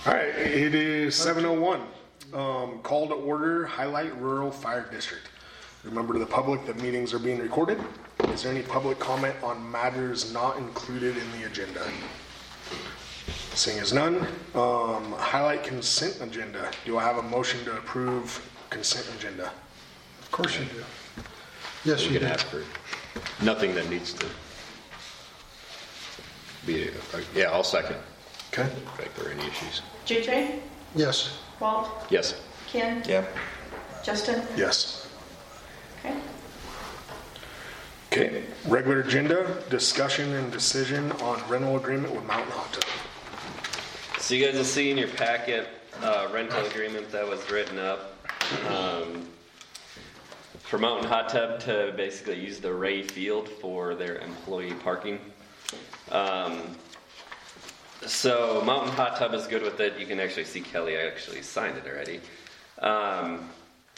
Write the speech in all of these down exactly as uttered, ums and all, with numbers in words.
All right, it is seven oh one. Um, call to order, Highlight Rural Fire District. Remember to the public that meetings are being recorded. Is there any public comment on matters not included in the agenda? Seeing as none, um, highlight consent agenda. Do I have a motion to approve consent agenda? Of course you do. Yes, you, you do. can ask for nothing that needs to be. Uh, yeah, I'll second. Okay. If there are any issues. J J? Yes. Walt? Yes. Ken? Yep. Justin? Yes. Okay. Okay. Regular agenda, discussion and decision on rental agreement with Mountain Hot Tub. So you guys will see in your packet uh, rental agreement that was written up um, for Mountain Hot Tub to basically use the Ray Field for their employee parking. Um, so Mountain Hot Tub is good with it. You can actually see Kelly actually signed it already. Um,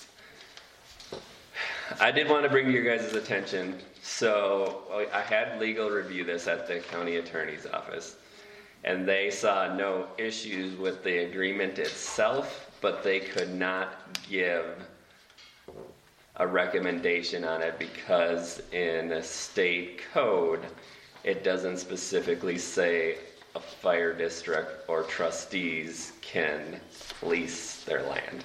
I did want to bring to your guys' attention. So I had legal review this at the county attorney's office. And they saw no issues with the agreement itself, but they could not give a recommendation on it because in a state code, it doesn't specifically say a fire district or trustees can lease their land.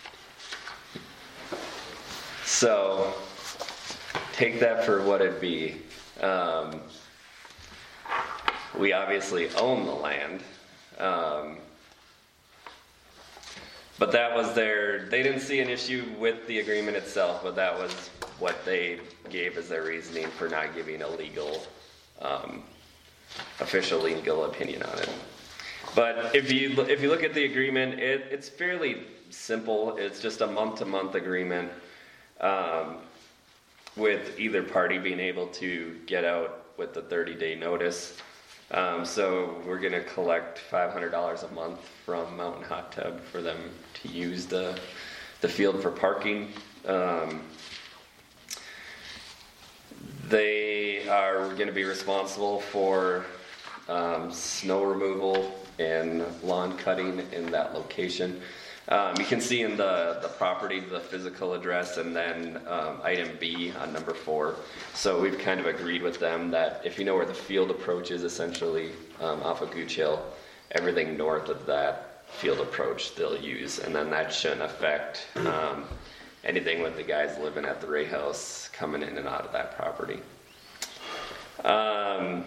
So take that for what it be. Um, We obviously own the land, um, but that was their, they didn't see an issue with the agreement itself, but that was what they gave as their reasoning for not giving a legal, um, official legal opinion on it. But if you, if you look at the agreement, it, it's fairly simple. It's just a month-to-month agreement um, with either party being able to get out with the thirty-day notice. Um, so we're going to collect five hundred dollars a month from Mountain Hot Tub for them to use the the field for parking. Um, they are going to be responsible for um, snow removal and lawn cutting in that location. Um, you can see in the, the property the physical address and then um, item B on number four. So we've kind of agreed with them that if you know where the field approach is, essentially um, off of Gooch Hill, everything north of that field approach they'll use. And then that shouldn't affect um, anything with the guys living at the Ray House coming in and out of that property. Um,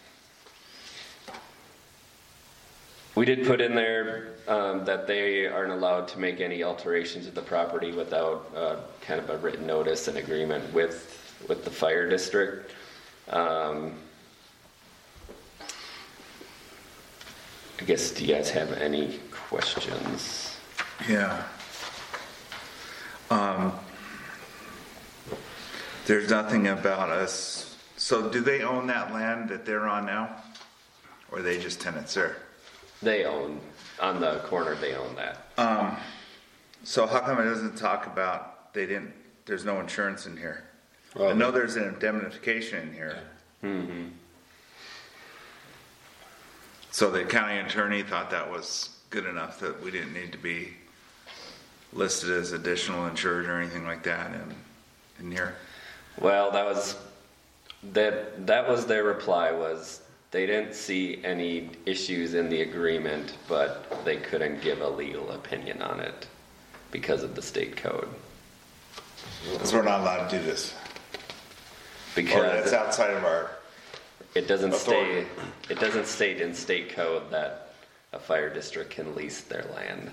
We did put in there um, that they aren't allowed to make any alterations to the property without uh, kind of a written notice and agreement with with the fire district. Um, I guess, do you guys have any questions? Yeah. Um, there's nothing about us. So do they own that land that they're on now? Or are they just tenants there? They own, on the corner, they own that. Um, so how come it doesn't talk about, they didn't, there's no insurance in here? Well, I know there's an indemnification in here. Mm-hmm. So the county attorney thought that was good enough that we didn't need to be listed as additional insured or anything like that in, in here? Well, that was, that, that was their reply was, they didn't see any issues in the agreement, but they couldn't give a legal opinion on it because of the state code. Because we're not allowed to do this. Because Or that's outside of our it doesn't authority. state it doesn't state in state code that a fire district can lease their land.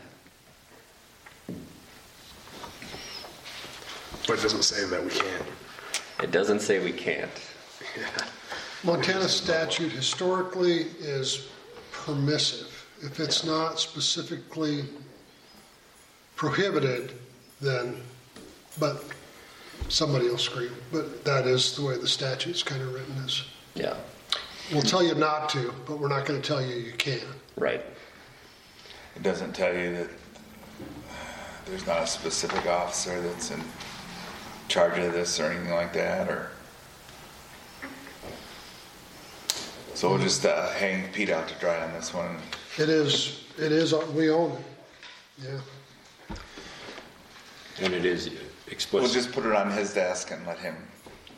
But it doesn't say that we can't. It doesn't say we can't. Yeah. Montana statute historically is permissive. If it's not specifically prohibited, then, but somebody will scream. But that is the way the statute's kind of written is. Yeah. We'll tell you not to, but we're not going to tell you you can. Right. It doesn't tell you that there's not a specific officer that's in charge of this or anything like that, or? So we'll just uh, hang Pete out to dry on this one. It is, it is, uh, we own it. Yeah. And it is We'll explicit. just put it on his desk and let him.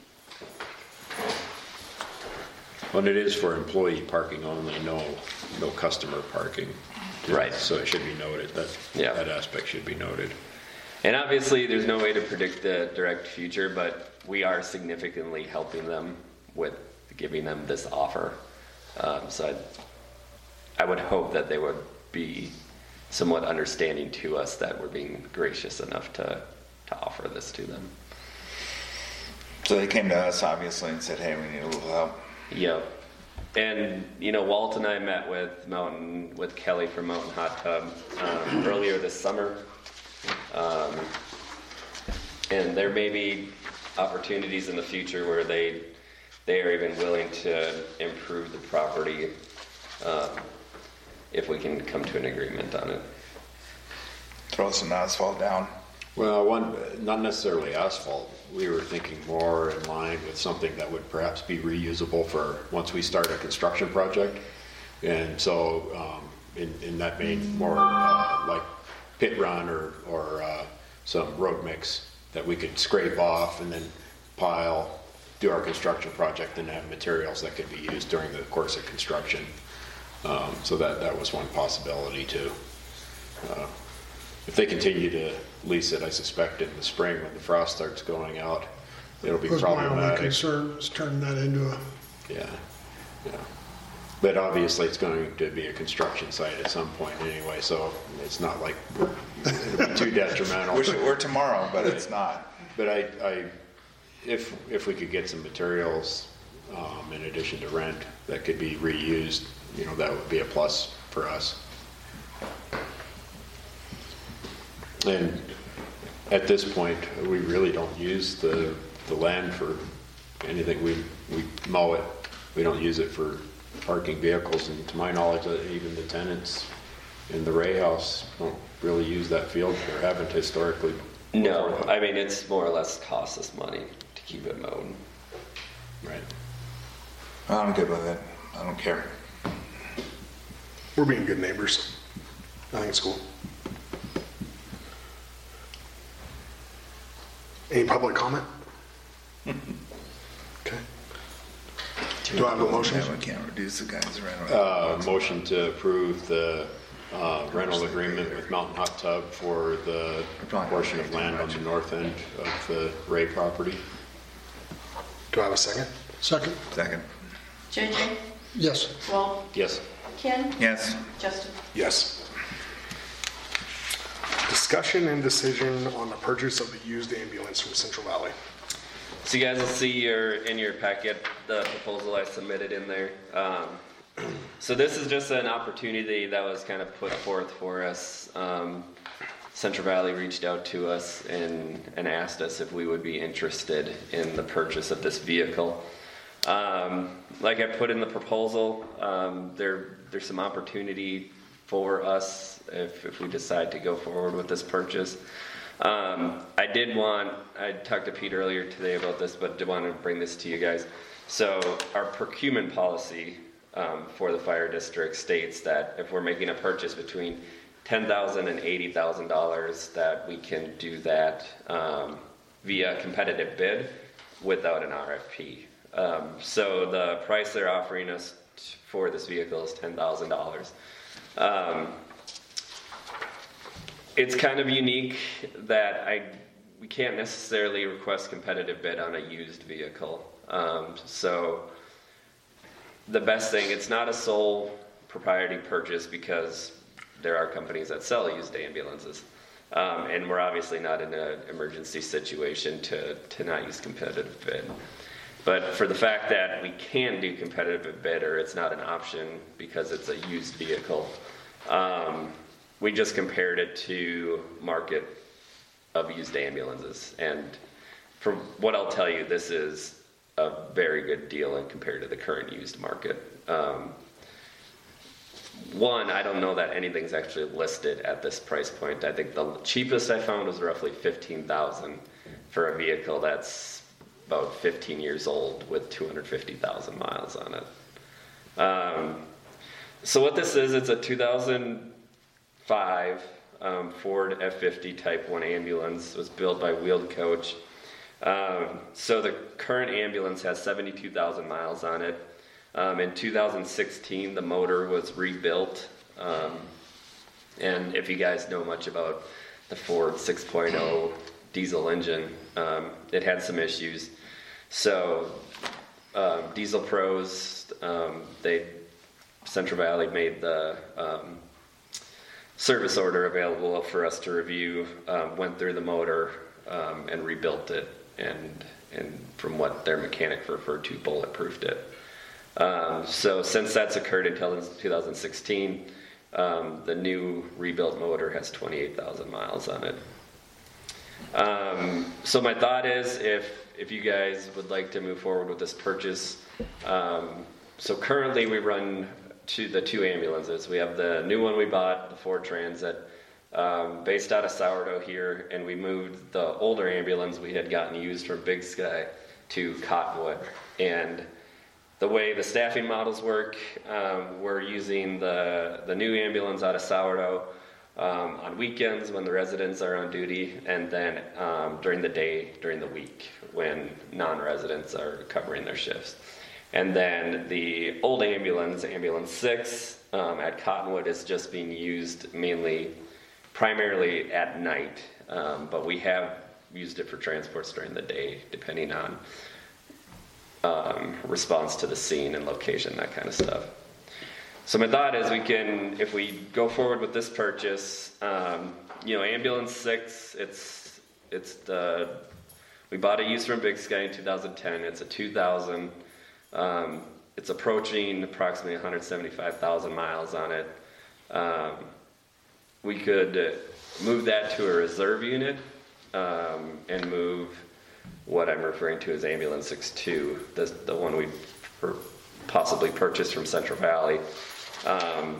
Well, and it is for employee parking only, no, no customer parking. Right. So it should be noted, that, Yeah. that aspect should be noted. And obviously, there's no way to predict the direct future, but we are significantly helping them with giving them this offer. Um, so I, I would hope that they would be somewhat understanding to us that we're being gracious enough to, to offer this to them. So they came to us obviously and said, hey, we need a little help. Yep. And, you know, Walt and I met with Mountain, with Kelly from Mountain Hot Tub um, earlier this summer. Um, and there may be opportunities in the future where they they are even willing to improve the property um, if we can come to an agreement on it. Throw some asphalt down. Well, one, not necessarily asphalt. We were thinking more in line with something that would perhaps be reusable for once we start a construction project. And so, um, in, in that vein, more uh, like pit run or, or uh, some road mix that we could scrape off and then pile, do our construction project, and have materials that could be used during the course of construction. Um, so that, that was one possibility too. Uh, If they continue to lease it, I suspect in the spring when the frost starts going out, it'll be Was my only problematic. concern, was turning that into a, Yeah, yeah. But obviously it's going to be a construction site at some point anyway, so it's not like it'll be too detrimental. Wish it were tomorrow, but it's not. But I, I, if, if we could get some materials, um, in addition to rent, that could be reused, you know, that would be a plus for us. And at this point, we really don't use the, the land for anything. We, we mow it. We don't use it for parking vehicles. And to my knowledge, uh, even the tenants in the Ray House don't really use that field or haven't historically. No, I mean, it's more or less costs us money to keep it mowed. Right. I'm good with it. I don't care. We're being good neighbors. I think it's cool. Any public comment? Okay. Do I have a motion? Yeah, we can't reduce the guys around. Uh, motion to approve the uh, rental agreement with Mountain Hot Tub for the portion of land on the north end of the Ray property. Do I have a second? second, Second. J J, yes. Walt, Yes. Ken, Yes. Justin. Yes. Discussion and decision on the purchase of the used ambulance from Central Valley. So you guys will see your, in your packet, the proposal I submitted in there. Um, so this is just an opportunity that was kind of put forth for us. Um, Central Valley reached out to us and, and asked us if we would be interested in the purchase of this vehicle. Um, like I put in the proposal, um, there, there's some opportunity for us if, if we decide to go forward with this purchase. Um, I did want, I talked to Pete earlier today about this, but did want to bring this to you guys. So our procurement policy um, for the fire district states that if we're making a purchase between ten thousand dollars and eighty thousand dollars, that we can do that um, via competitive bid without an R F P. Um, so the price they're offering us t- for this vehicle is ten thousand dollars. Um, it's kind of unique that I we can't necessarily request competitive bid on a used vehicle. Um, so the best thing, it's not a sole propriety purchase because there are companies that sell used ambulances. Um, and we're obviously not in an emergency situation to, to not use competitive bid. But for the fact that we can do competitive bid, or it's not an option because it's a used vehicle, um, we just compared it to market of used ambulances. And from what I'll tell you, this is a very good deal in compared to the current used market. Um, one, I don't know that anything's actually listed at this price point. I think the cheapest I found was roughly fifteen thousand dollars for a vehicle that's about fifteen years old with two hundred fifty thousand miles on it. Um, so what this is, it's a two thousand five um, Ford F fifty Type one ambulance. It was built by Wheeled Coach. Um, so the current ambulance has seventy-two thousand miles on it. Um, in two thousand sixteen, the motor was rebuilt. Um, and if you guys know much about the Ford six point oh diesel engine, um, it had some issues. So um, Diesel Pros, um, they Central Valley made the um, service order available for us to review. Um, went through the motor um, and rebuilt it, and and from what their mechanic referred to, bulletproofed it. Um, so since that's occurred until two thousand sixteen, um, the new rebuilt motor has twenty-eight thousand miles on it. Um, so my thought is, if if you guys would like to move forward with this purchase, um, so currently we run to the two ambulances. We have the new one we bought, the Ford Transit, um, based out of Sourdough here, and we moved the older ambulance we had gotten used from Big Sky to Cottonwood. And the way the staffing models work, um, we're using the, the new ambulance out of Sourdough um, on weekends when the residents are on duty, and then um, during the day, during the week, when non-residents are covering their shifts. And then the old ambulance, Ambulance six, um, at Cottonwood is just being used mainly, primarily at night, um, but we have used it for transports during the day, depending on Um, response to the scene and location, that kind of stuff. So my thought is we can, if we go forward with this purchase, um, you know, Ambulance six, it's it's the we bought it used from Big Sky in two thousand ten. It's a two thousand. Um, it's approaching approximately one hundred seventy-five thousand miles on it. Um, we could move that to a reserve unit um, and move what I'm referring to as Ambulance six two, the, the one we possibly purchased from Central Valley, um,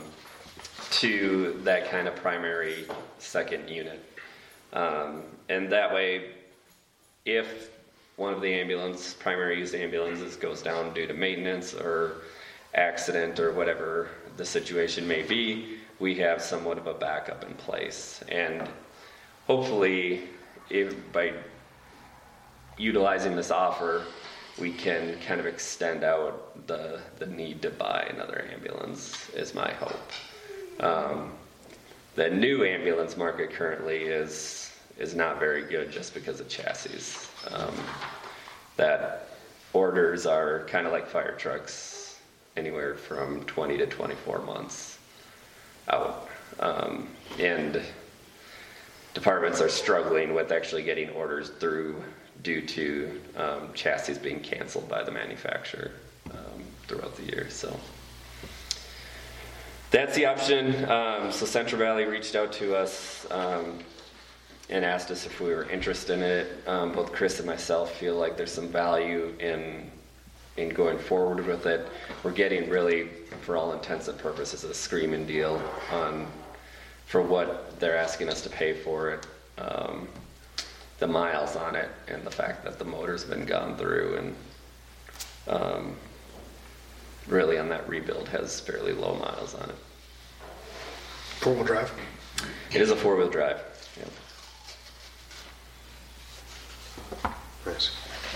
to that kind of primary second unit. Um, and that way, if one of the ambulance, primary used ambulances goes down due to maintenance or accident or whatever the situation may be, we have somewhat of a backup in place. And hopefully, if by utilizing this offer, we can kind of extend out the the need to buy another ambulance, is my hope. Um, the new ambulance market currently is is not very good just because of chassis. Um, that orders are kind of like fire trucks, anywhere from twenty to twenty-four months out. Um, and departments are struggling with actually getting orders through due to um, chassis being canceled by the manufacturer um, throughout the year. So that's the option. Um, so Central Valley reached out to us um, and asked us if we were interested in it. Um, both Chris and myself feel like there's some value in in going forward with it. We're getting really, for all intents and purposes, a screaming deal on for what they're asking us to pay for it. Um, the miles on it, and the fact that the motor's been gone through, and um, really on that rebuild has fairly low miles on it. Four-wheel drive? It is a four-wheel drive. Yep. Nice.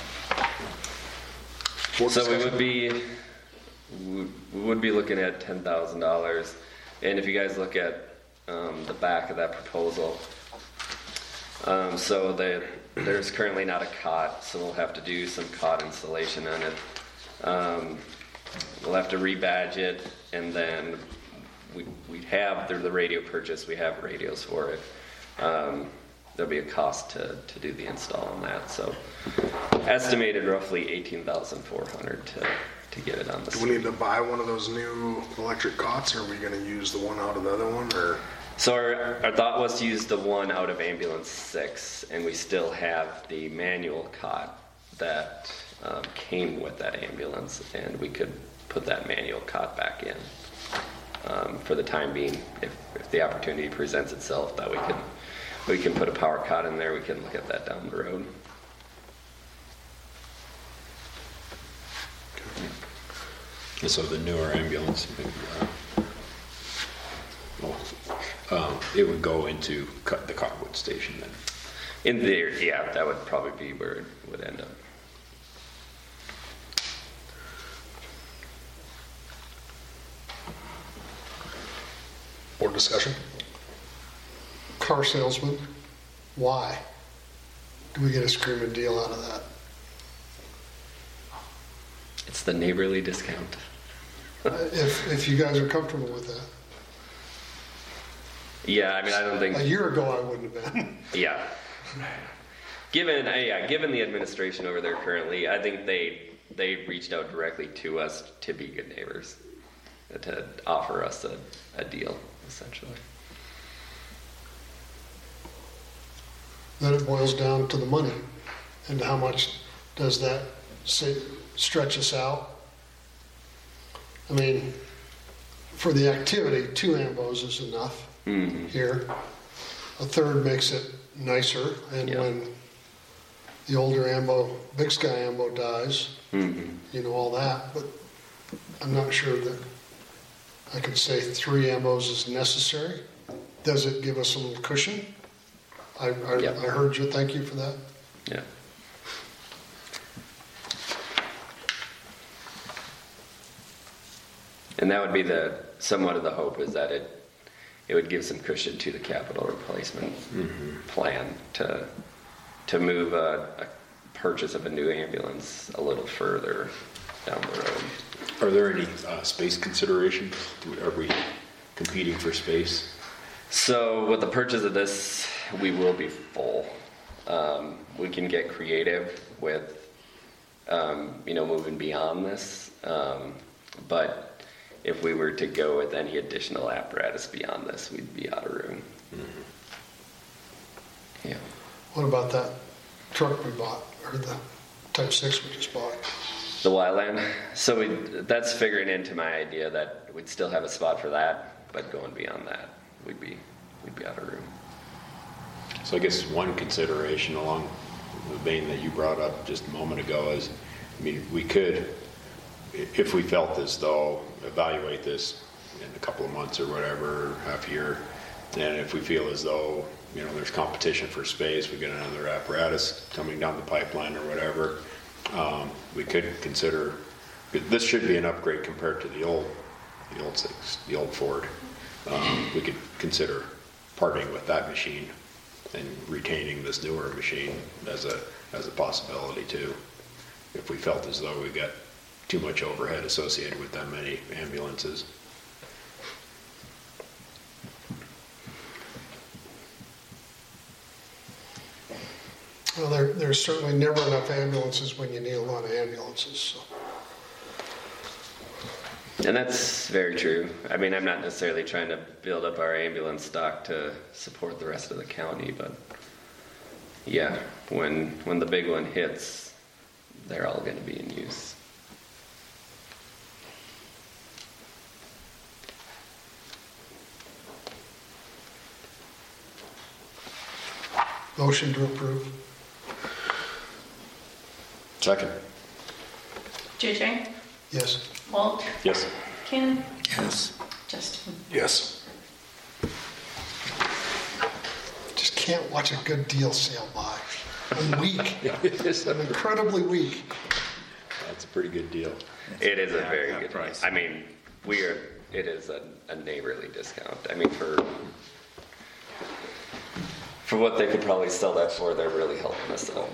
So we would be we would be looking at ten thousand dollars, and if you guys look at um, the back of that proposal. Um, so they, there's currently not a cot, so we'll have to do some cot installation on it. Um, we'll have to rebadge it, and then we we have through the radio purchase, we have radios for it. Um, there'll be a cost to, to do the install on that. So estimated roughly eighteen thousand four hundred to to get it on the Do we need to buy one of those new electric cots, or are we going to use the one out of the other one, or? So our, our thought was to use the one out of Ambulance six, and we still have the manual cot that um, came with that ambulance, and we could put that manual cot back in um, for the time being. If, if the opportunity presents itself that we can we can put a power cot in there, we can look at that down the road. And so the newer ambulance, uh, well, um, it would go into cut the Cottonwood station then. In theory, yeah, that would probably be where it would end up. Board discussion? Car salesman, why? Do we get a screaming deal out of that? It's the neighborly discount. If, if you guys are comfortable with that. Yeah, I mean, I don't A think, year ago, I wouldn't have been. yeah. Given, uh, yeah, given the administration over there currently, I think they, they reached out directly to us to be good neighbors, to offer us a, a deal, essentially. Then it boils down to the money and how much does that say, stretch us out? I mean, for the activity, two ambos is enough Mhm. here. A third makes it nicer, and Yeah. when the older ambo, Big Sky ambo dies, Mhm. you know, all that, but I'm not sure that I could say three ambos is necessary. Does it give us a little cushion? I, I, Yeah. I heard you, thank you for that. Yeah. And that would be the, somewhat of the hope is that it, it would give some cushion to the capital replacement plan to, to move a, a purchase of a new ambulance a little further down the road. Are there any uh, space considerations? Do- Are we competing for space? So with the purchase of this, we will be full. Um, we can get creative with, um, you know, moving beyond this. Um, but if we were to go with any additional apparatus beyond this, we'd be out of room. Mm-hmm. Yeah. What about that truck we bought, or the Type six we just bought? The Wyland. So we, that's figuring into my idea that we'd still have a spot for that, but going beyond that, we'd be, we'd be out of room. So I guess one consideration along the vein that you brought up just a moment ago is, I mean, we could, i- if we felt as though, evaluate this in a couple of months or whatever, half year, and if we feel as though, you know, there's competition for space, we get another apparatus coming down the pipeline or whatever, um, we could consider, this should be an upgrade compared to the old, the old six, the old Ford. Um, we could consider parting with that machine and retaining this newer machine as a, as a possibility too. If we felt as though we got too much overhead associated with that many ambulances. Well, there, there's certainly never enough ambulances when you need a lot of ambulances, so. And that's very true. I mean, I'm not necessarily trying to build up our ambulance stock to support the rest of the county, but yeah, when when the big one hits, they're all going to be in use. Motion to approve. Second. J J, Yes. Walt, Yes. Ken, Yes. Justin. Yes. Just can't watch a good deal sail by. I'm weak. That's I'm incredibly weak. a pretty good deal. It is a Yeah, very that good price. price. I mean, we are. It is a, a neighborly discount. I mean, for for what they could probably sell that for, they're really helping us out.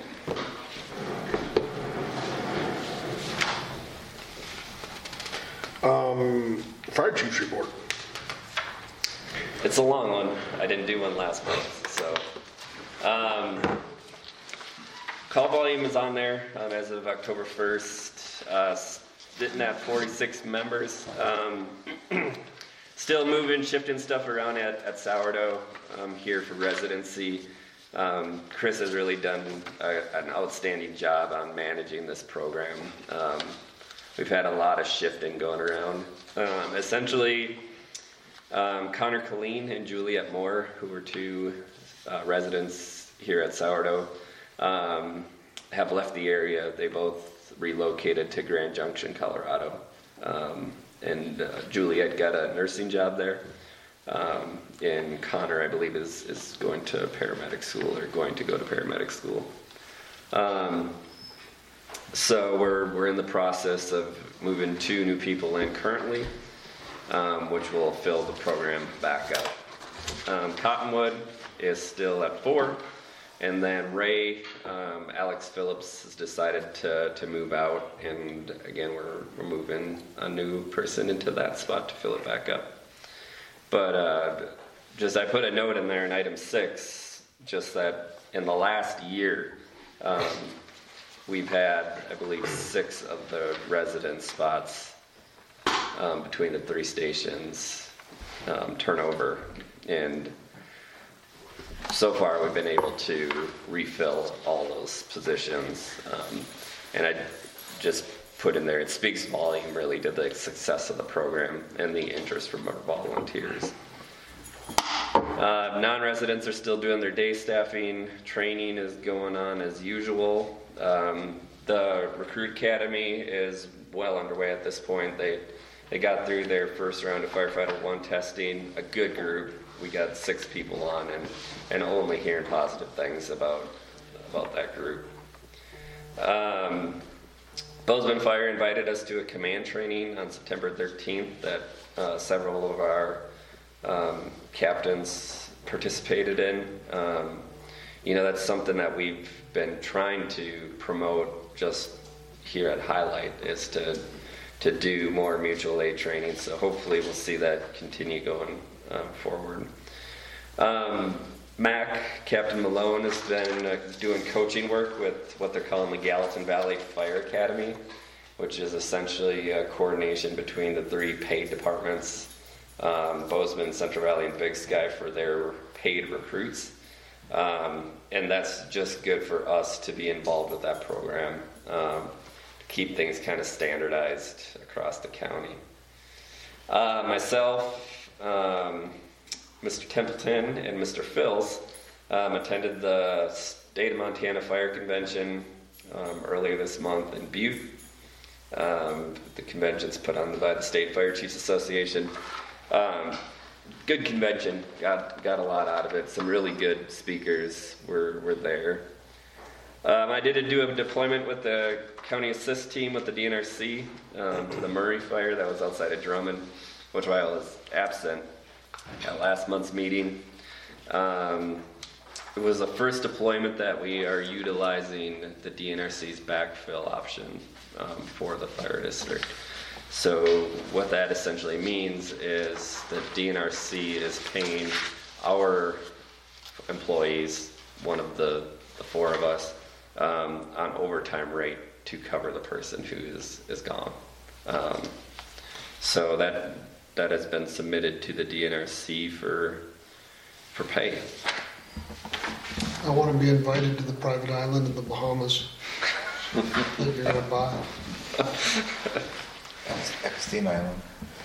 Um, fire chief's report. It's a long one. I didn't do one last month, so. Um, call volume is on there um, as of October first. Uh, sitting at forty-six members. Um, still moving, shifting stuff around at, at Sourdough um, here for residency. Um, Chris has really done a, an outstanding job on managing this program. Um, we've had a lot of shifting going around. Um, essentially, Um, Connor Colleen and Juliet Moore, who were two uh, residents here at Sourdough, um, have left the area. They both relocated to Grand Junction, Colorado. Um, and uh, Juliet got a nursing job there. Um, and Connor, I believe, is, is going to paramedic school or going to go to paramedic school. Um, so we're, we're in the process of moving two new people in currently, um, which will fill the program back up. Um, Cottonwood is still at four. And then Ray, um, Alex Phillips has decided to, to move out, and again, we're, we're moving a new person into that spot to fill it back up. But uh, just I put a note in there in item six, just that in the last year, um, we've had, I believe, six of the resident spots um, between the three stations um, turnover, and so far, we've been able to refill all those positions, um, and I just put in there, it speaks volume really to the success of the program and the interest from our volunteers. Uh, non-residents are still doing their day staffing. Training is going on as usual. Um, the Recruit Academy is well underway at this point. They, they got through their first round of Firefighter one testing, a good group. We got six people on, and, and only hearing positive things about about that group. Um, Bozeman Fire invited us to a command training on September thirteenth that uh, several of our um, captains participated in. Um, you know, that's something that we've been trying to promote just here at Highlight, is to to do more mutual aid training. So hopefully we'll see that continue going Um, forward. Um, Mac, Captain Malone, has been uh, doing coaching work with what they're calling the Gallatin Valley Fire Academy, which is essentially a coordination between the three paid departments, um, Bozeman, Central Valley, and Big Sky, for their paid recruits. Um, and that's just good for us to be involved with that program, um, to keep things kind of standardized across the county. Uh, myself, Um, Mister Templeton and Mister Phils um, attended the State of Montana Fire Convention um, earlier this month in Butte. Um, the convention's put on by the State Fire Chiefs Association. Um, good convention, got got a lot out of it. Some really good speakers were, were there. Um, I did do a deployment with the County Assist team with the D N R C um, to the Murray Fire that was outside of Drummond, which I was absent at last month's meeting. Um, it was the first deployment that we are utilizing the D N R C's backfill option um, for the fire district. So what that essentially means is that D N R C is paying our employees, one of the, the four of us, um, on overtime rate to cover the person who is, is gone. Um, so that that has been submitted to the D N R C for for pay. I want to be invited to the private island in the Bahamas that you're going to buy. Epstein Island.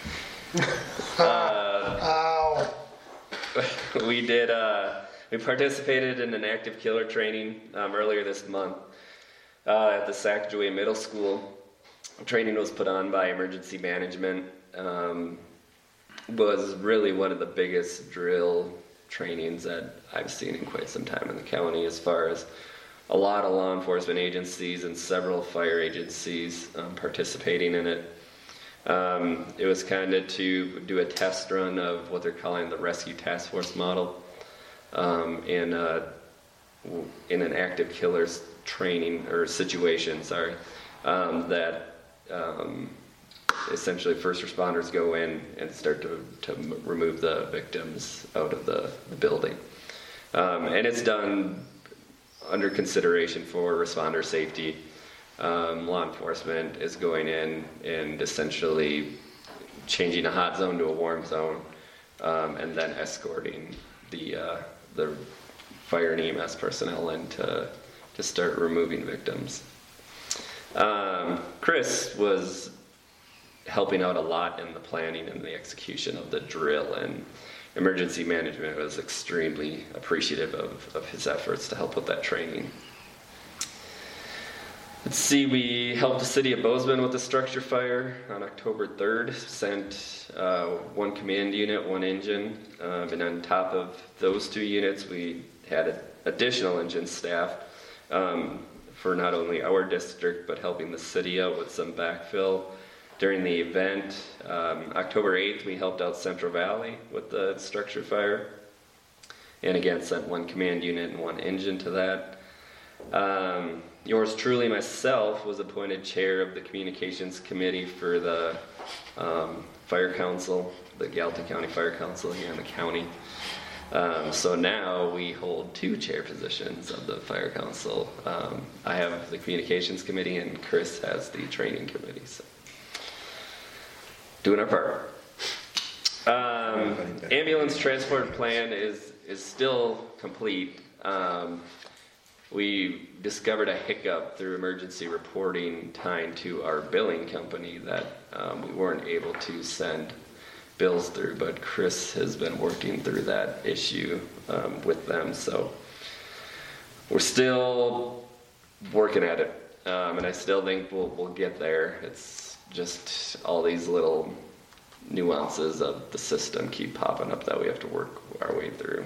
Ow. We did. Uh, we participated in an active killer training um, earlier this month uh, at the Sacagawea Middle School. Training was put on by Emergency Management. Um, was really one of the biggest drill trainings that I've seen in quite some time in the county, as far as a lot of law enforcement agencies and several fire agencies um, participating in it. Um, it was kind of to do a test run of what they're calling the Rescue Task Force model um, in, uh, in an active killers training or situation, sorry, um, that um, essentially first responders go in and start to, to remove the victims out of the, the building. Um, and it's done under consideration for responder safety. Um, law enforcement is going in and essentially changing a hot zone to a warm zone, um, and then escorting the uh, the fire and E M S personnel in to, to start removing victims. Um, Chris was helping out a lot in the planning and the execution of the drill, and emergency management was extremely appreciative of, of his efforts to help with that training. Let's see, we helped the city of Bozeman with the structure fire on October third, sent uh, one command unit, one engine, um, and on top of those two units, we had additional engine staff um, for not only our district, but helping the city out with some backfill. During the event, um, October eighth, we helped out Central Valley with the structure fire, and again, sent one command unit and one engine to that. Um, yours truly, myself, was appointed chair of the communications committee for the um, fire council, the Gallatin County Fire Council here in the county. Um, so now we hold two chair positions of the fire council. Um, I have the communications committee and Chris has the training committee. So doing our part. Um, ambulance transport plan is, is still complete. Um, We discovered a hiccup through emergency reporting tying to our billing company that um, we weren't able to send bills through, but Chris has been working through that issue um, with them. So we're still working at it, um, and I still think we'll, we'll get there. It's just all these little nuances of the system keep popping up that we have to work our way through.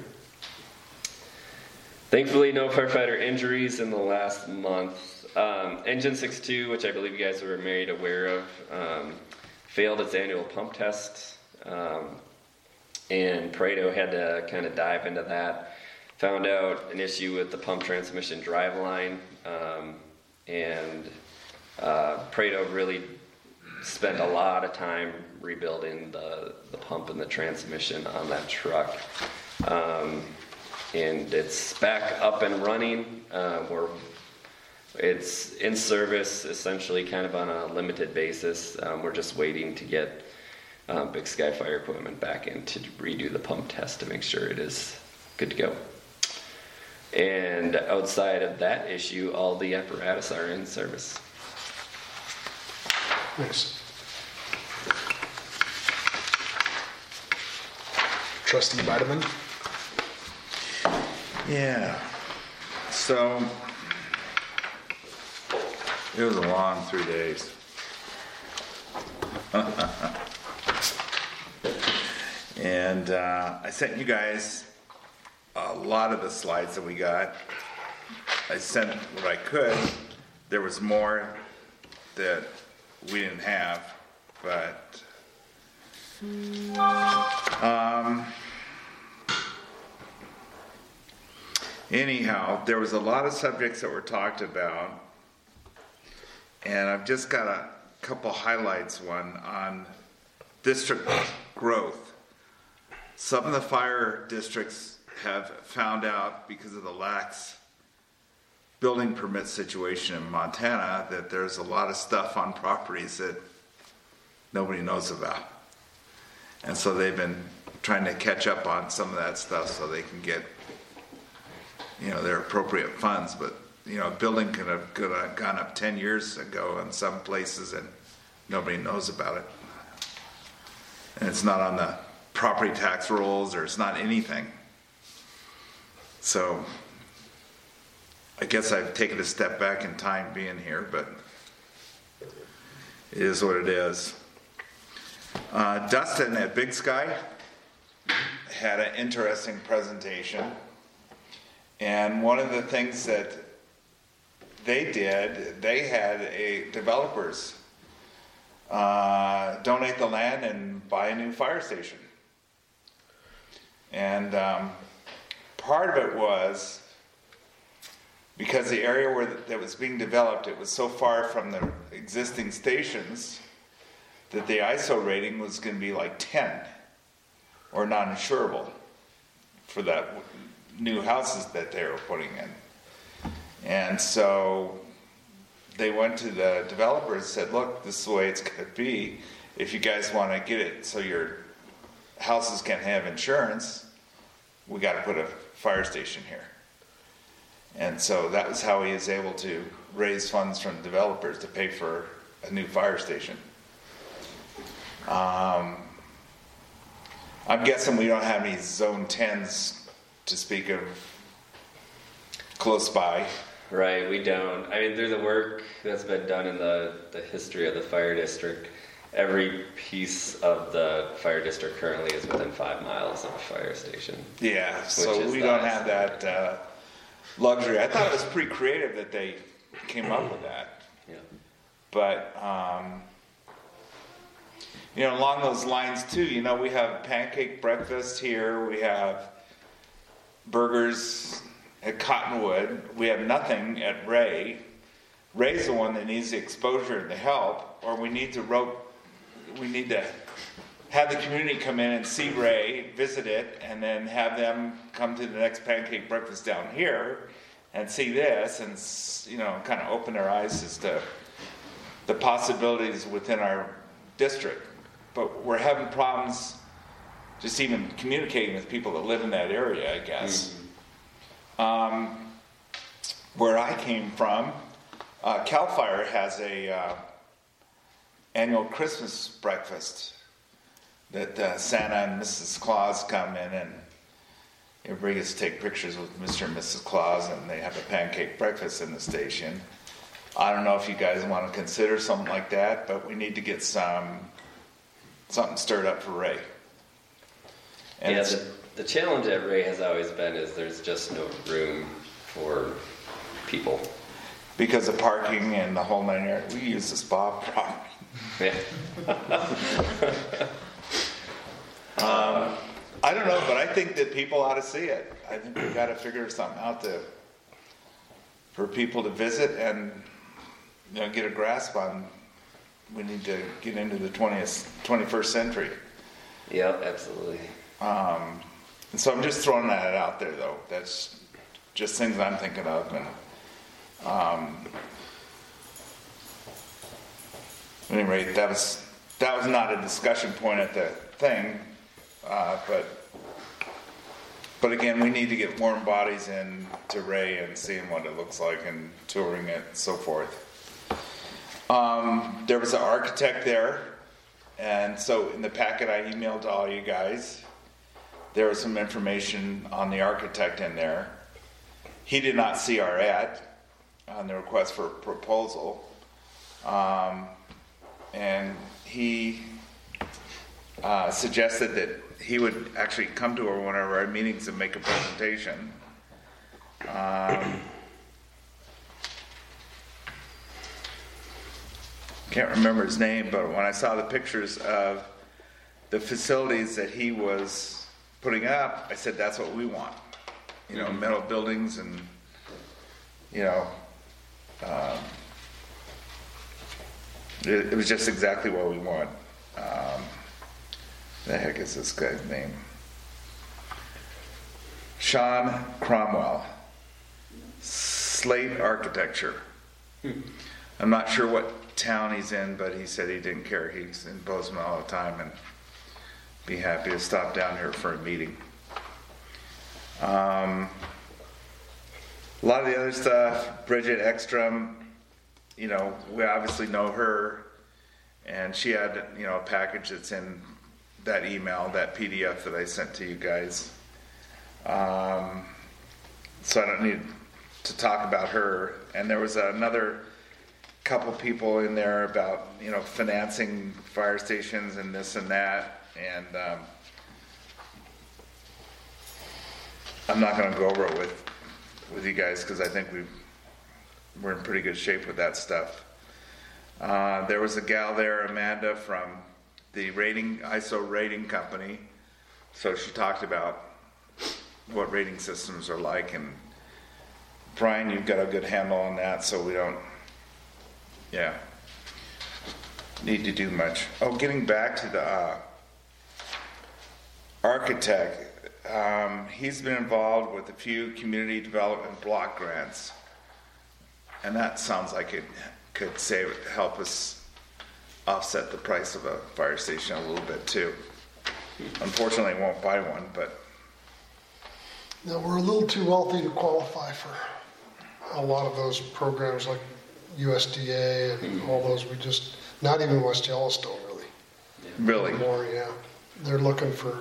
Thankfully, no firefighter injuries in the last month. Um, Engine six two, which I believe you guys were made aware of, um, failed its annual pump test. Um, and Pareto had to kind of dive into that. Found out an issue with the pump transmission driveline. Um, and uh, Pareto really spent a lot of time rebuilding the, the pump and the transmission on that truck. Um, And it's back up and running. Uh, we're, it's in service essentially kind of on a limited basis. Um, we're just waiting to get um, Big Sky Fire Equipment back in to redo the pump test to make sure it is good to go. And outside of that issue, all the apparatus are in service. Nice. Trustee Bideman? Yeah. So it was a long three days. And uh, I sent you guys a lot of the slides that we got. I sent what I could. There was more that we didn't have, but um, anyhow, there was a lot of subjects that were talked about, and I've just got a couple highlights. One on district growth. Some of the fire districts have found out, because of the lax building permit situation in Montana, that there's a lot of stuff on properties that nobody knows about. And so they've been trying to catch up on some of that stuff so they can get, you know, their appropriate funds. But, you know, building could have, could have gone up ten years ago in some places and nobody knows about it. And it's not on the property tax rolls, or it's not anything. So I guess I've taken a step back in time being here, but it is what it is. Uh, Dustin at Big Sky had an interesting presentation, and one of the things that they did, they had a developers uh, donate the land and buy a new fire station. And um, part of it was because the area where that was being developed, it was so far from the existing stations that the I S O rating was going to be like ten, or non-insurable for that new houses that they were putting in. And so they went to the developers and said, look, this is the way it's going to be. If you guys want to get it so your houses can have insurance, we got to put a fire station here. And so that was how he was able to raise funds from developers to pay for a new fire station. Um, I'm guessing we don't have any zone tens to speak of close by. Right, we don't. I mean, through the work that's been done in the, the history of the fire district, every piece of the fire district currently is within five miles of a fire station. Yeah, so is we don't nice. have that uh, luxury. I thought it was pretty creative that they came up with that. Yeah. But, um, you know, along those lines too, you know, we have pancake breakfast here, we have burgers at Cottonwood, we have nothing at Ray. Ray's the one that needs the exposure and the help, or we need to rope, we need to have the community come in and see Ray, visit it, and then have them come to the next pancake breakfast down here and see this and, you know, kind of open their eyes as to the possibilities within our district. But we're having problems just even communicating with people that live in that area, I guess. Mm-hmm. Um, where I came from, uh, CAL FIRE has a uh, annual Christmas breakfast that uh, Santa and Missus Claus come in, and everybody gets to take pictures with Mister and Missus Claus, and they have a pancake breakfast in the station. I don't know if you guys want to consider something like that, but we need to get some something stirred up for Ray. And yeah, it's, the, the challenge at Ray has always been is there's just no room for people. because of parking and the whole nine yards. We use the spa property. Yeah. um, I don't know, but I think that people ought to see it. I think we've got to figure something out to for people to visit and, you know, get a grasp on. We need to get into the twentieth, twenty-first century. Yeah, absolutely. Um, and so I'm just throwing that out there, though. That's just things I'm thinking of. And um, at any rate, that was that was not a discussion point at the thing, uh, but but again, we need to get warm bodies in to Ray and seeing what it looks like and touring it and so forth. Um, there was an architect there, and so in the packet I emailed to all you guys, there was some information on the architect in there. He did not see our ad on the request for proposal, um, and he uh, suggested that he would actually come to one of our meetings and make a presentation. Um, Can't remember his name, but when I saw the pictures of the facilities that he was putting up, I said, that's what we want. You know, metal buildings and, you know, um, it, it was just exactly what we want. Um, the heck is this guy's name? Sean Cromwell, Slate Architecture. I'm not sure what town he's in, but he said he didn't care. He's in Bozeman all the time and be happy to stop down here for a meeting. Um, a lot of the other stuff, Bridget Ekstrom, you know, we obviously know her, and she had, you know, a package that's in that email, that P D F that I sent to you guys. Um, so I don't need to talk about her. And there was another couple people in there about, you know, financing fire stations and this and that, and um, I'm not going to go over it with with you guys because I think we we're in pretty good shape with that stuff. Uh, there was a gal there, Amanda, from the rating I S O rating company, so she talked about what rating systems are like, and Brian, you've got a good handle on that, so we don't Yeah. need to do much. Oh, getting back to the uh, architect, um, he's been involved with a few community development block grants, and that sounds like it could save, help us offset the price of a fire station a little bit too. Unfortunately, I won't buy one, but Now, we're a little too wealthy to qualify for a lot of those programs like U S D A and all those. We just, not even West Yellowstone really. really, More, yeah. They're looking for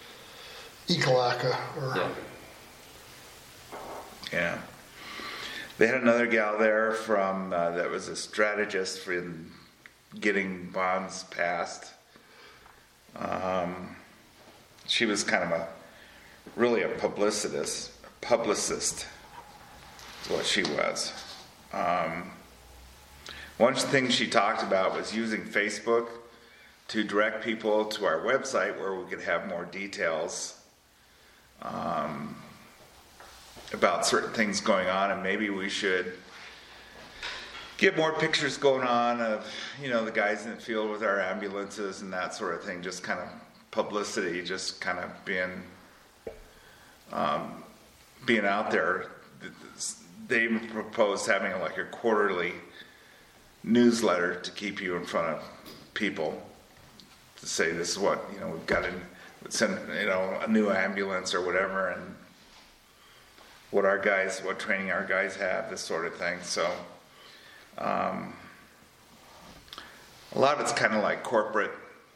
ECOLACA or, Yeah. yeah. They had another gal there from uh, that was a strategist for in getting bonds passed. Um, she was kind of a really a publicist. Publicist is what she was. Um, one thing she talked about was using Facebook to direct people to our website where we could have more details um, about certain things going on, and maybe we should get more pictures going on of, you know, the guys in the field with our ambulances and that sort of thing, just kind of publicity, just kind of being um, being out there. They proposed having like a quarterly newsletter to keep you in front of people, to say this is what, you know, we've got in, send, you know, a new ambulance or whatever, and what our guys, what training our guys have, this sort of thing. So um, a lot of it's kind of like corporate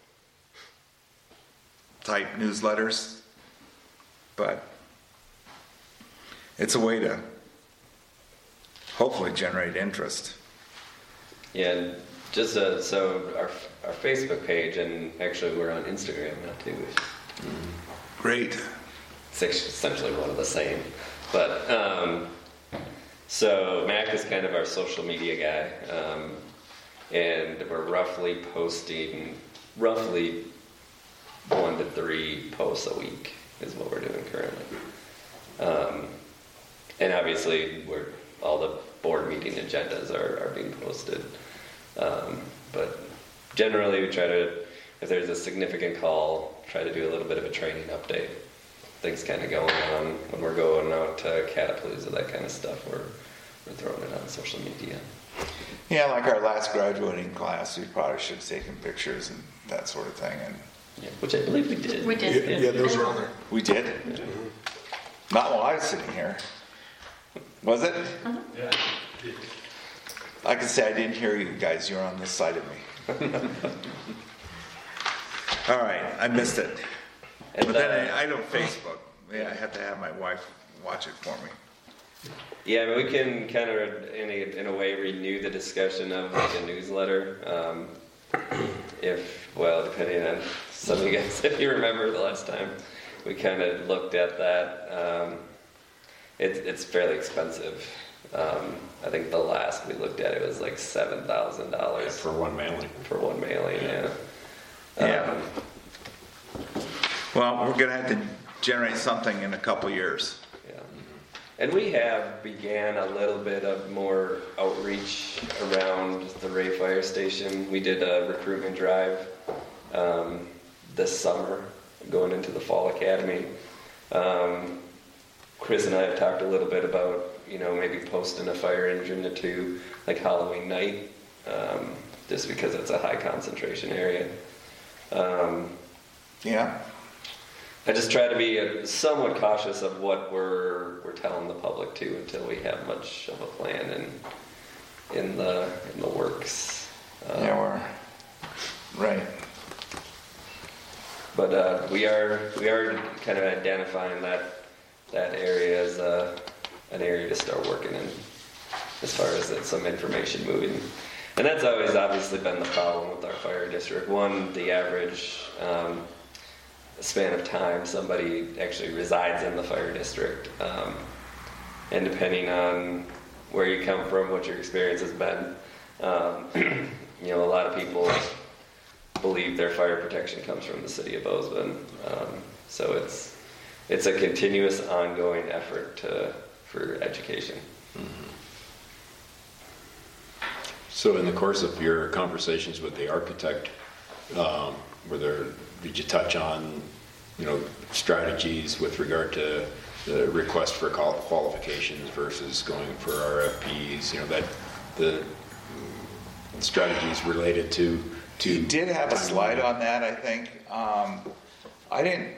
type newsletters, but it's a way to hopefully generate interest. Yeah, and just uh, so our our Facebook page, and actually we're on Instagram now too. Great. It's actually essentially one of the same. But um, so Mac is kind of our social media guy, um, and we're roughly posting roughly one to three posts a week is what we're doing currently. Um, and obviously, we're all the board meeting agendas are, are being posted. Um, but generally, we try to, if there's a significant call, try to do a little bit of a training update. Things kind of going on when we're going out to Catapalooza, that kind of stuff. We're we're throwing it on social media. Yeah, like our last graduating class, we probably should have taken pictures and that sort of thing. And Yeah, which I believe we did. We did. Yeah, yeah, those are on there. we did. Not while I was sitting here. Was it? Yeah. I can say I didn't hear you guys. You were on this side of me. All right, I missed it. And, But then uh, I, I don't Facebook. Yeah, I have to have my wife watch it for me. Yeah, but we can kind of, in a, in a way, renew the discussion of like a newsletter. Um, if, well, depending on some of you guys, if you remember the last time we kind of looked at that, um, it, it's fairly expensive. Um, I think the last we looked at it was like seven thousand dollars For one mailing. for one mailing. Yeah. Yeah. Um, Well, we're going to have to generate something in a couple years. Yeah. And we have began a little bit of more outreach around the Ray Fire Station. We did a recruitment drive um, this summer, going into the Fall Academy. Um, Chris and I have talked a little bit about, you know, maybe posting a fire engine or two, like Halloween night, um, just because it's a high concentration area. Um, Yeah. I just try to be uh, somewhat cautious of what we're we're telling the public too, until we have much of a plan in in the in the works. Um, Yeah, we're right. But uh, we are we are kind of identifying that that area as a, an area to start working in, as far as that some information moving. And that's always obviously been the problem with our fire district. One, the average um, span of time somebody actually resides in the fire district, um, and depending on where you come from, what your experience has been, um, you know, a lot of people believe their fire protection comes from the city of Bozeman. Um, so it's it's a continuous, ongoing effort to, for education. So in the course of your conversations with the architect, um, were there, did you touch on, you know, strategies with regard to the request for qual- qualifications versus going for R F Ps, you know, that the strategies related to, to He did have a slide on that, I think. Um, I didn't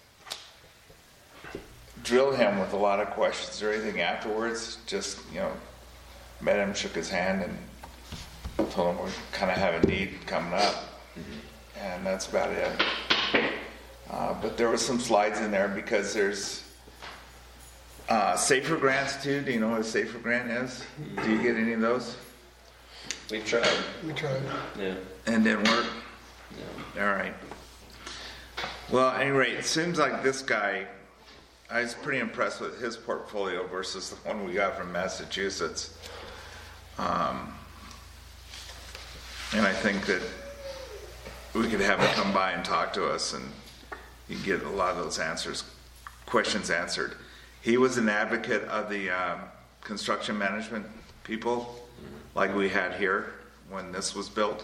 drill him with a lot of questions or anything afterwards. Just, you know, met him, shook his hand, and told him we kind of have a need coming up. And that's about it. Uh, but there was some slides in there because there's Uh, Safer grants too, do you know what a Safer grant is? Do you get any of those? We've tried, We tried. yeah. And didn't work? yeah. All right. Well, at any rate, it seems like this guy, I was pretty impressed with his portfolio versus the one we got from Massachusetts. Um, and I think that we could have him come by and talk to us, and you get a lot of those answers, questions answered. He was an advocate of the um, construction management people, like we had here when this was built.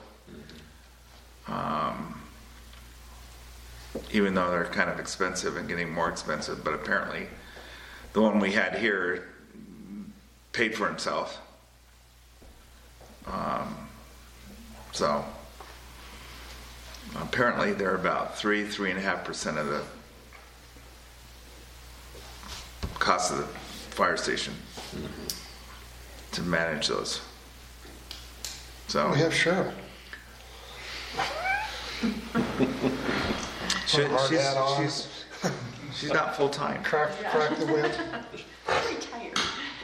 Um, even though they're kind of expensive and getting more expensive, but apparently the one we had here paid for himself. Um, so apparently they're about three, three and a half percent of the cost of the fire station to manage those. So We have Cheryl. she, Put a hard she's, hat on. she's, she's not full time. Crack, crack the whip. I'm retired.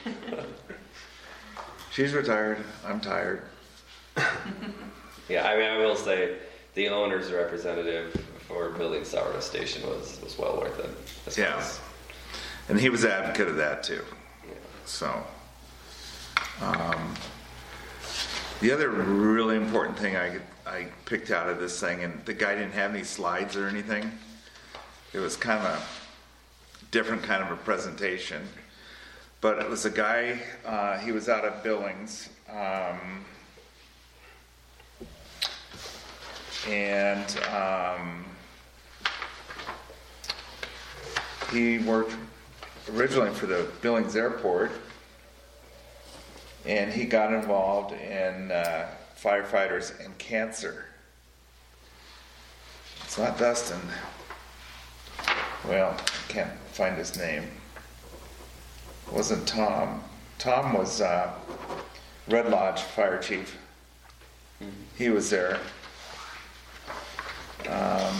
She's retired. I'm tired. Yeah, I mean, I will say, the owner's representative for building Sourdough Station was, was well worth it. as far Yeah. as- And he was an advocate of that too. yeah. So, um, the other really important thing I, I picked out of this thing, and the guy didn't have any slides or anything. It was kind of a different kind of a presentation. But it was a guy, uh, he was out of Billings. Um, and um, he worked originally for the Billings Airport, and he got involved in uh, firefighters and cancer. It's not Dustin. Well, I can't find his name. It wasn't Tom. Tom was uh, Red Lodge fire chief. He was there. Um,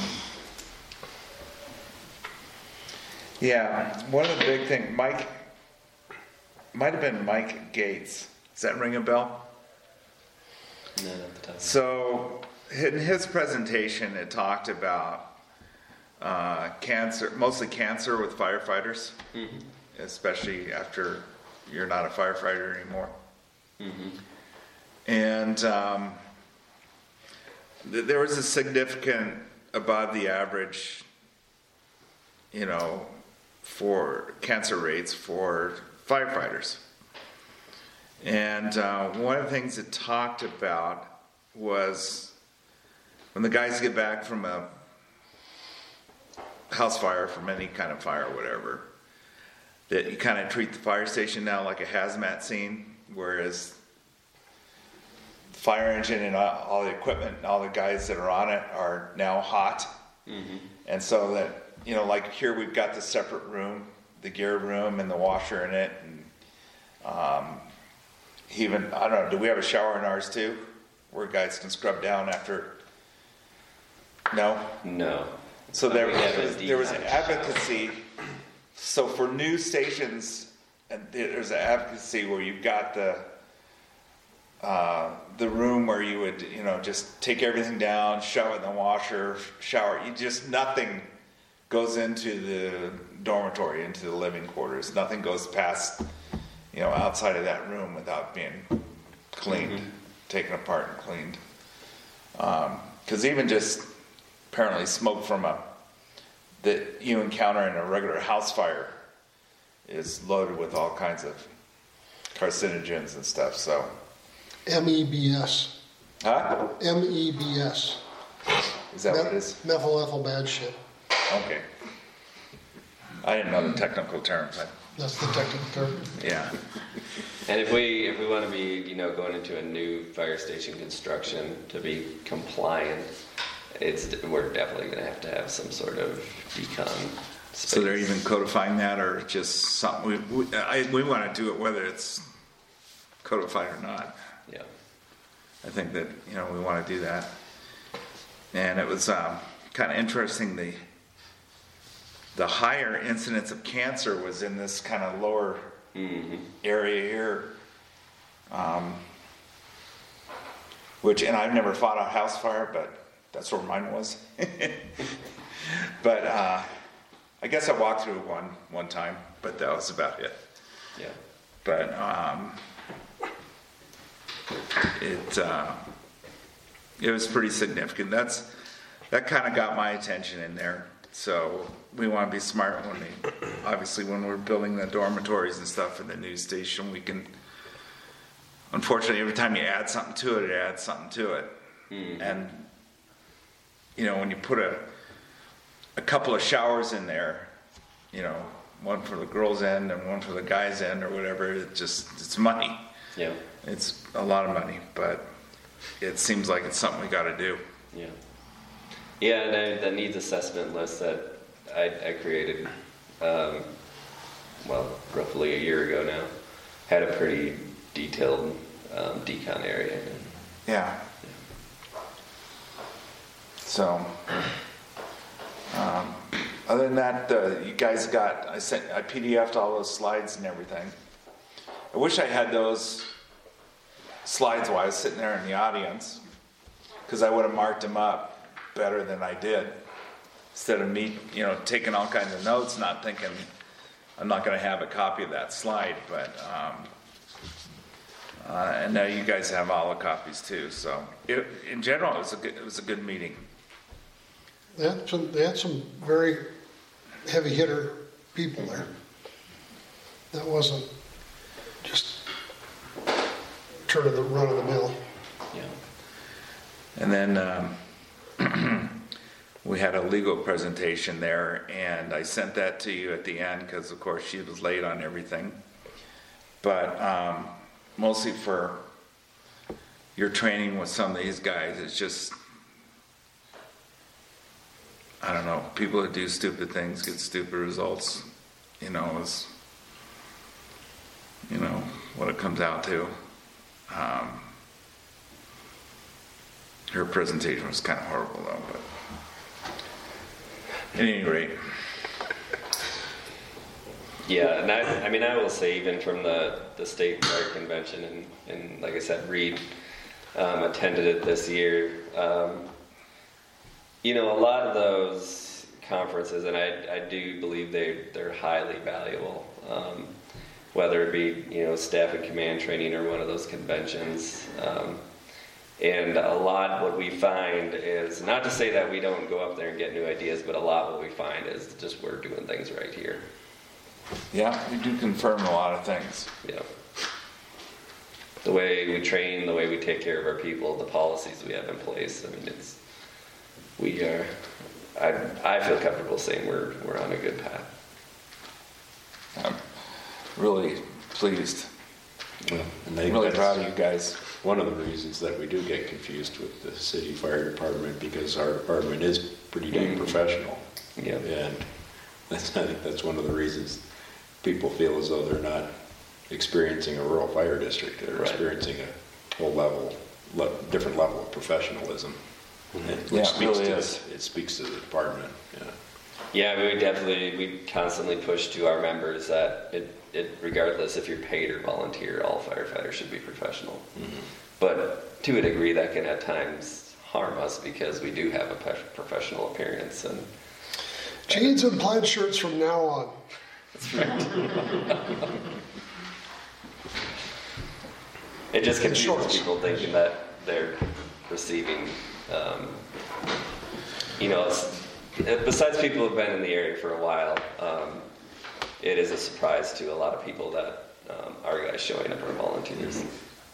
Yeah, one of the big things, Mike, might have been Mike Gates. Does that ring a bell? No, not the time. So, in his presentation, it talked about uh, cancer, mostly cancer with firefighters, Mm-hmm. especially after you're not a firefighter anymore. Mm-hmm. And um, th- there was a significant above the average, you know, for cancer rates for firefighters. And uh, one of the things it talked about was when the guys get back from a house fire, from any kind of fire or whatever, that you kind of treat the fire station now like a hazmat scene, whereas the fire engine and all all the equipment and all the guys that are on it are now hot. Mm-hmm. And so that, you know, like here we've got the separate room, the gear room and the washer in it. And um, even, I don't know, do we have a shower in ours too? Where guys can scrub down after? No? No. So But there, we have there a was, there was an decaf shower. advocacy. So for new stations, and there's an advocacy where you've got the uh, the room where you would, you know, just take everything down, shove it in the washer, shower. You just, nothing goes into the dormitory, into the living quarters. Nothing goes past, you know, outside of that room without being cleaned, Mm-hmm. taken apart and cleaned. Because even just apparently smoke from a that you encounter in a regular house fire is loaded with all kinds of carcinogens and stuff. So, M E B S. huh? M E B S. Is that what it is? Methyl ethyl bad shit. Okay. I didn't know the technical terms. I, That's the technical term. yeah. And if we if we want to be, you know, going into a new fire station construction to be compliant, it's we're definitely going to have to have some sort of decon space. So they're even codifying that, or just something we we, I, we want to do it whether it's codified or not. Yeah. I think that, you know, we want to do that. And it was um, kind of interesting, the the higher incidence of cancer was in this kind of lower area here. Um, which, and I've never fought a house fire, but that's where mine was. But uh, I guess I walked through one one time, but that was about it. Yeah. But um, it uh, it was pretty significant. That's that kind of got my attention in there. So we want to be smart when we, obviously, when we're building the dormitories and stuff in the news station, we can. Unfortunately, every time you add something to it, it adds something to it, mm-hmm. and you know when you put a a couple of showers in there, you know, one for the girls' end and one for the guys' end or whatever, it just, it's money. Yeah. It's a lot of money, but it seems like it's something we got to do. Yeah. Yeah, and I, the needs assessment list that I, I created, um, well, roughly a year ago now, had a pretty detailed um, decon area. Yeah. So... Um, other than that, uh, you guys got, I sent, I P D F'd all those slides and everything. I wish I had those slides while I was sitting there in the audience, because I would have marked them up better than I did. Instead of me, you know, taking all kinds of notes, not thinking I'm not going to have a copy of that slide, but, um, uh, and now you guys have all the copies too. So it, in general, it was a good, it was a good meeting. They had some, they had some very heavy hitter people there. That wasn't just turn of the run of the mill. Yeah. And then um, we had a legal presentation there, and I sent that to you at the end because, of course, she was late on everything. But um, mostly for your training with some of these guys, it's just, I don't know, people that do stupid things get stupid results, you know, is, you know, what it comes out to. Um, her presentation was kind of horrible though, but at any rate. Yeah, and I, I mean, I will say even from the, the state fire convention, and, and like I said, Reed um, attended it this year. Um, You know, a lot of those conferences, and I, I do believe they, they're highly valuable, um, whether it be, you know, staff and command training or one of those conventions. Um, and a lot what we find is, not to say that we don't go up there and get new ideas, but a lot what we find is just we're doing things right here. Yeah, we do confirm a lot of things. Yeah. The way we train, the way we take care of our people, the policies we have in place, I mean, it's, we are, I, I feel comfortable saying we're we're on a good path. I'm really pleased. Well, and they, really proud of you guys. One of the reasons that we do get confused with the city fire department, because our department is pretty dang mm-hmm. professional. Yeah. And that's, I think that's one of the reasons people feel as though they're not experiencing a rural fire district. They're right. experiencing a whole level, le- different level of professionalism. Mm-hmm. It, yeah, speaks it really to is. The, it speaks to the department. Yeah. Yeah, we definitely we constantly push to our members that it, it regardless if you're paid or volunteer, all firefighters should be professional. Mm-hmm. But to a degree, that can at times harm us because we do have a professional appearance. And jeans and plaid shirts from now on. That's right. It just confuses people thinking that they're receiving, um, you know, it's, besides people who've been in the area for a while, um, it is a surprise to a lot of people that um, our guys showing up are volunteers. Mm-hmm.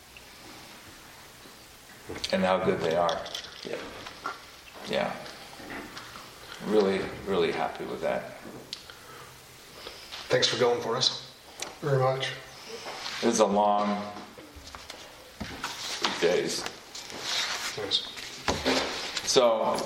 And how good they are. Yeah. Yeah. Really, really happy with that. Thanks for going for us. Very much. It was a long days. Yes. So,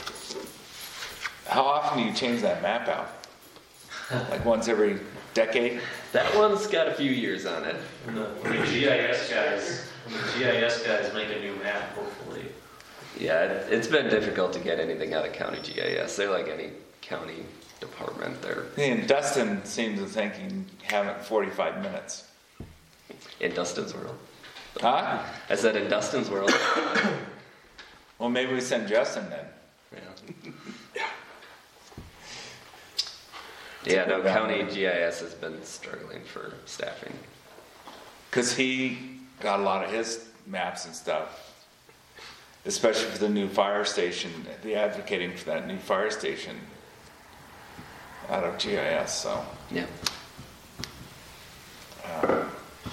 how often do you change that map out? Like once every decade? That one's got a few years on it. When the, when the G I S guys, when the G I S guys make a new map, hopefully. Yeah, it, it's been difficult to get anything out of county G I S. They're like any county department there And Dustin seems to think he can have it in forty-five minutes. in Dustin's world. Huh? I said in Dustin's world. Well, maybe we send Justin then. Yeah. Yeah, no, county G I S has been struggling for staffing. Because he got a lot of his maps and stuff, especially for the new fire station, the advocating for that new fire station out of G I S, so. Yeah. uh,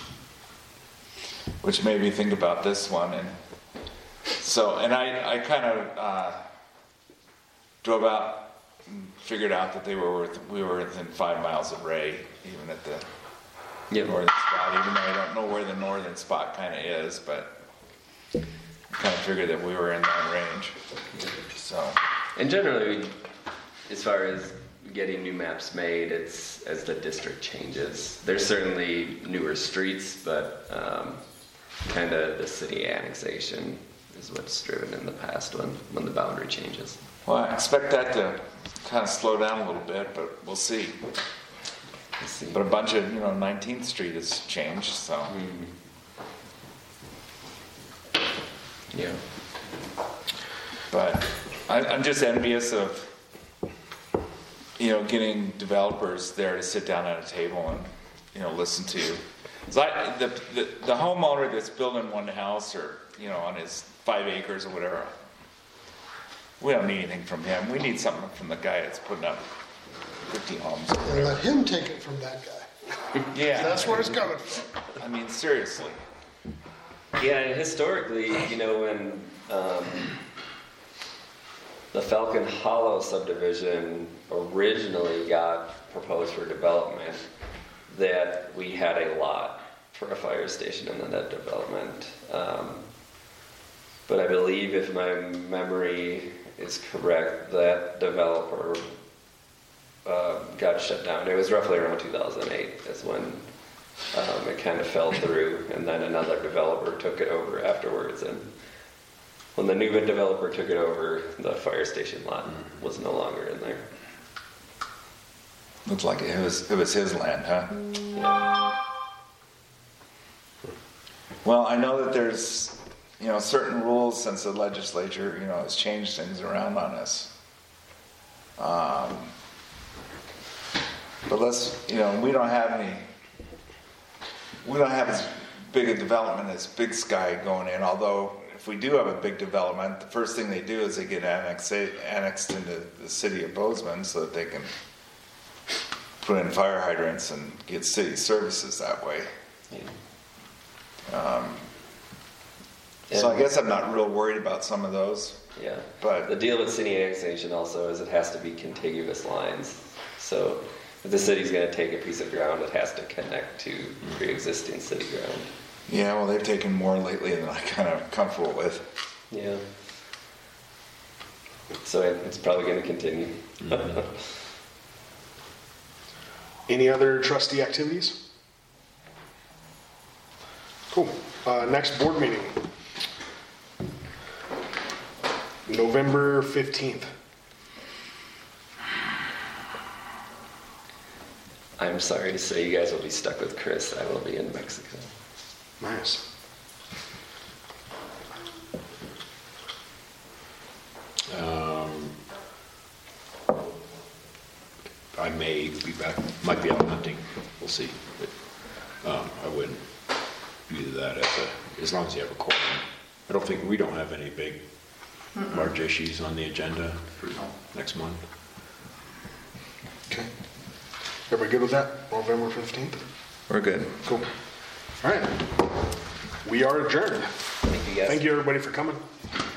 Which made me think about this one, and so, and I, I kind of uh, drove out and figured out that they were worth, we were within five miles of Ray, even at the Yeah. northern spot, even though I don't know where the northern spot kind of is, but I kind of figured that we were in that range. So, And generally, as far as getting new maps made, it's as the district changes. There's certainly newer streets, but um, kind of the city annexation is what's driven in the past when, when the boundary changes. well, I expect that to kind of slow down a little bit, but we'll see. Let's see. But a bunch of, you know, nineteenth Street has changed, so. Mhm. Yeah. But I, I'm just envious of, you know, getting developers there to sit down at a table and, you know, listen to. It's like the, the, the homeowner that's building one house or, you know, on his five acres or whatever, we don't need anything from him. We need something from the guy that's putting up fifty homes or And whatever. let him take it from that guy. Yeah. That's where it's coming from. I mean, seriously. Yeah, and historically, you know, when um, the Falcon Hollow subdivision originally got proposed for development, that we had a lot for a fire station in that development. Um, but I believe, if my memory is correct, that developer uh, got shut down. It was roughly around two thousand eight is when um, it kind of fell through, and then another developer took it over afterwards. And when the new developer took it over, the fire station lot was no longer in there. Looks like it was, it was his land, huh? Yeah. Well, I know that there's, you know, certain rules since the legislature, you know, has changed things around on us. Um, but let's, you know, we don't have any, we don't have as big a development as Big Sky going in, although if we do have a big development, the first thing they do is they get annexed, annexed into the city of Bozeman so that they can put in fire hydrants and get city services that way. Yeah. Um, so I guess I'm not real worried about some of those. Yeah. But- the deal with city annexation also is it has to be contiguous lines. So if the city's going to take a piece of ground, it has to connect to pre-existing city ground. Yeah, well, they've taken more lately than I'm kind of comfortable with. Yeah. So it- it's probably going to continue. Any other trustee activities? Cool. Uh, next board meeting. November fifteenth. I'm sorry to say you guys will be stuck with Chris. I will be in Mexico. Nice. Um, I may be back, might be out hunting, we'll see. But um, I wouldn't do that at the, as long as you have a quorum. I don't think, we don't have any big, large issues on the agenda for next month. Okay. Everybody good with that? November fifteenth? We're good. Cool. All right. We are adjourned. Thank you guys. Thank you, everybody, for coming.